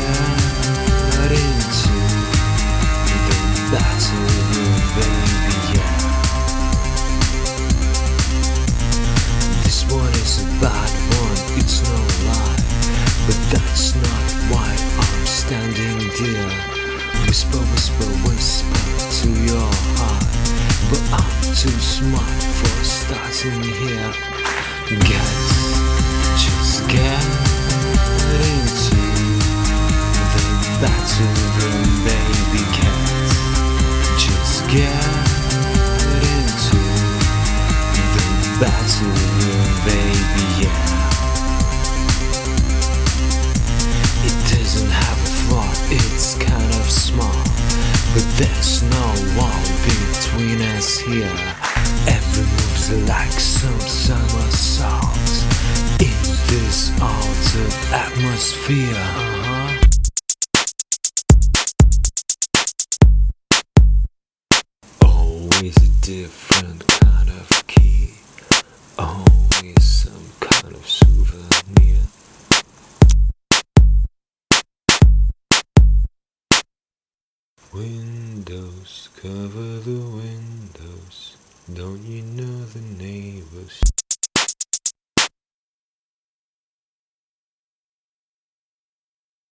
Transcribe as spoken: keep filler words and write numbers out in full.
get into the bathroom, baby, yeah. This one is a bad one, it's no lie, but that's not why I'm standing there. Whisper, whisper, whisper to your heart, but I'm too smart for starting here. Get, just get into the bathroom, baby, cat. Just get into the bathroom, baby, yeah. It doesn't have a floor, it's kind of small, but there's no wall between us here. Every move's like some summer songs in this altered atmosphere. Uh-huh. Always a different kind of key, always some kind of souvenir. Windows, cover the windows. Don't you know the neighbors?